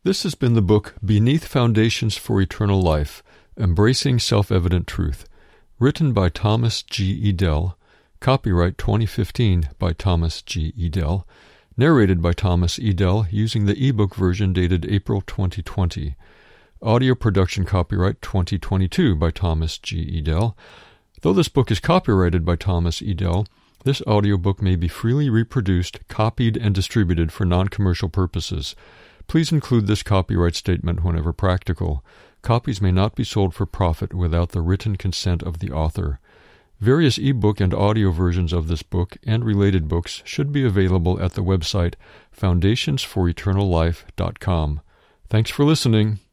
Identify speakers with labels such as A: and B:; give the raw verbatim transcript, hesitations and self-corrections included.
A: This has been the book Beneath Foundations for Eternal Life, Embracing Self-Evident Truth, written by Thomas G. Edel, copyright twenty fifteen by Thomas G. Edel, narrated by Thomas Edel using the ebook version dated April twenty twenty. Audio production copyright twenty twenty-two by Thomas G. Edel. Though this book is copyrighted by Thomas Edel, this audiobook may be freely reproduced, copied, and distributed for non-commercial purposes. Please include this copyright statement whenever practical. Copies may not be sold for profit without the written consent of the author. Various ebook and audio versions of this book and related books should be available at the website foundations for eternal life dot com. Thanks for listening.